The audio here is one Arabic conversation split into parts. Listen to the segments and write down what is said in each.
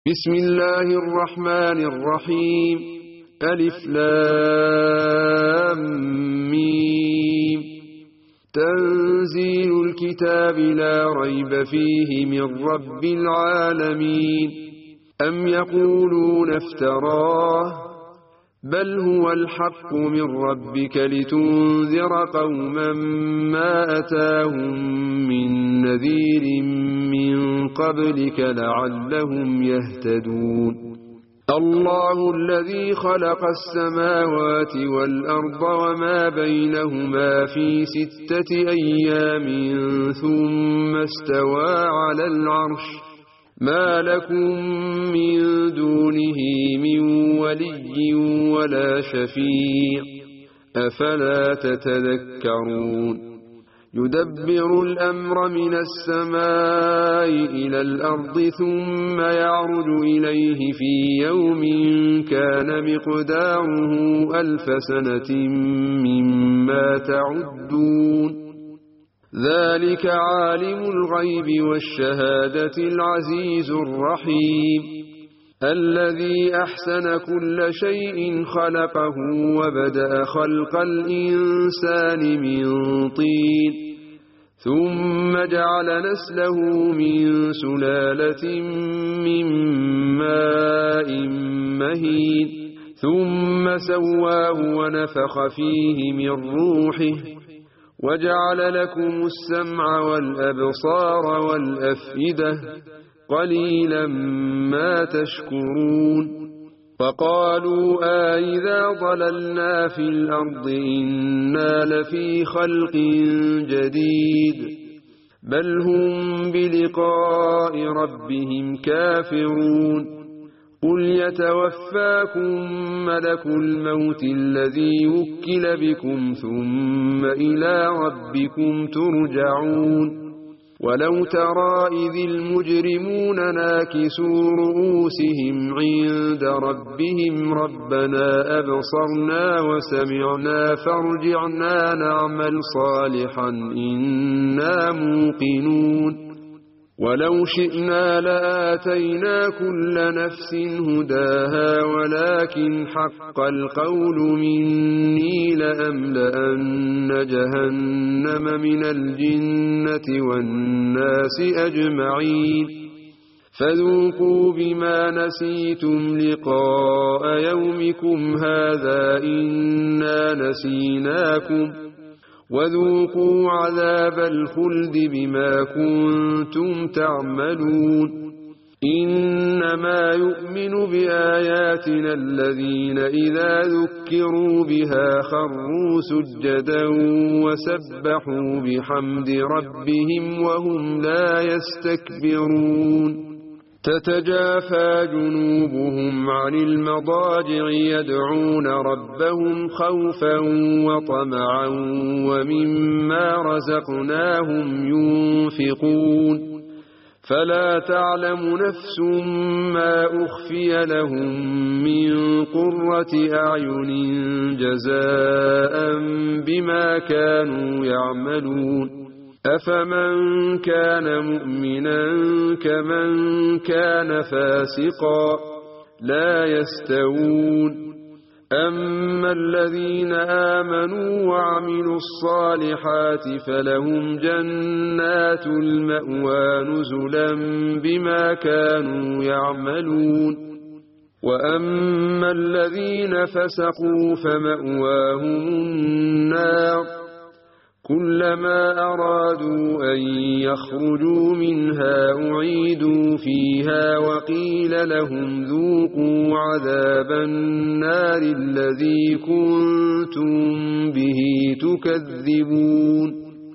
بسم الله الرحمن الرحيم ألف لام ميم تنزيل الكتاب لا ريب فيه من رب العالمين أم يقولون افتراه بل هو الحق من ربك لتنذر قوما ما أتاهم من نذير من قبلك لعلهم يهتدون الله الذي خلق السماوات والأرض وما بينهما في 6 أيام ثم استوى على العرش ما لكم من دونه من ولي ولا شفيع أفلا تتذكرون يدبر الأمر من السماء إلى الأرض ثم يعرج إليه في يوم كان مقداره 1000 سنة مما تعدون ذلك عالم الغيب والشهادة العزيز الرحيم الذي أحسن كل شيء خلقه وبدأ خلق الإنسان من طين ثم جعل نسله من سلالة من ماء مهين ثم سواه ونفخ فيه من روحه وجعل لكم السمع والأبصار والأفئدة قليلا ما تشكرون فقالوا أإذا ضللنا في الأرض إنا لفي خلق جديد بل هم بلقاء ربهم كافرون قل يتوفاكم ملك الموت الذي وكل بكم ثم إلى ربكم ترجعون ولو ترى إذ المجرمون ناكسوا رؤوسهم عند ربهم ربنا أبصرنا وسمعنا فارجعنا نعمل صالحا إنا موقنون ولو شئنا لآتينا كل نفس هداها ولكن حق القول مني لأملأن جهنم من الجنة والناس أجمعين فذوقوا بما نسيتم لقاء يومكم هذا إنا نسيناكم وذوقوا عذاب الخلد بما كنتم تعملون إنما يؤمن بآياتنا الذين إذا ذكروا بها خروا سجدا وسبحوا بحمد ربهم وهم لا يستكبرون تتجافى جنوبهم عن المضاجع يدعون ربهم خوفا وطمعا ومما رزقناهم ينفقون فلا تعلم نفس ما أخفي لهم من قرة أعين جزاء بما كانوا يعملون أفمن كان مؤمنا كمن كان فاسقا لا يستوون أما الذين آمنوا وعملوا الصالحات فلهم جنات المأوى نزلا بما كانوا يعملون وأما الذين فسقوا فمأواهم النار كلما أرادوا أن يخرجوا منها أعيدوا فيها وقيل لهم ذوقوا عذاب النار الذي كنتم به تكذبون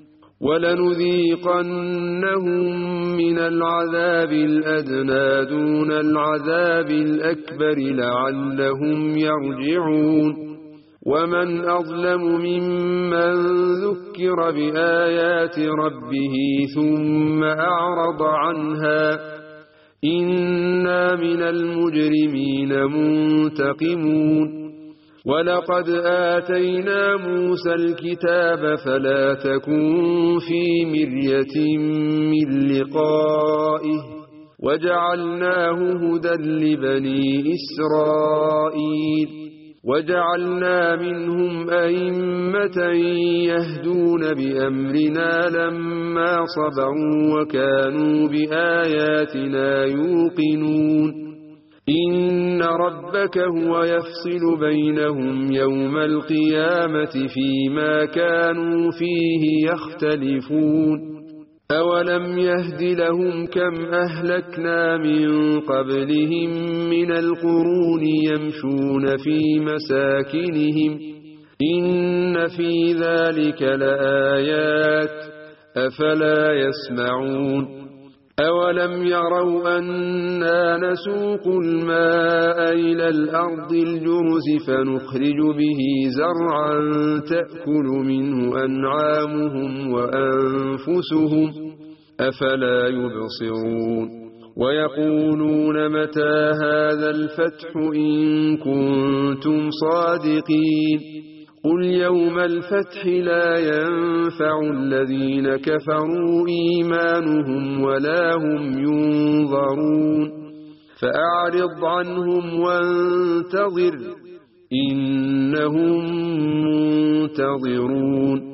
ولنذيقنهم من العذاب الأدنى دون العذاب الأكبر لعلهم يرجعون ومن أظلم ممن ذكر بآيات ربه ثم أعرض عنها إنا من المجرمين منتقمون ولقد آتينا موسى الكتاب فلا تكن في مرية من لقائه وجعلناه هدى لبني إسرائيل وجعلنا منهم أئمة يهدون بأمرنا لما صبروا وكانوا بآياتنا يوقنون إن ربك هو يفصل بينهم يوم القيامة فيما كانوا فيه يختلفون أولم يهد لهم كم أهلكنا من قبلهم من القرون يمشون في مساكنهم إن في ذلك لآيات أفلا يسمعون أولم يروا أنا نسوق الماء إلى الأرض الجرز فنخرج به زرعا تأكل منه أنعامهم وأنفسهم أفلا يبصرون ويقولون متى هذا الفتح إن كنتم صادقين قل يوم الفتح لا ينفع الذين كفروا إيمانهم ولا هم ينظرون فأعرض عنهم وانتظر إنهم منتظرون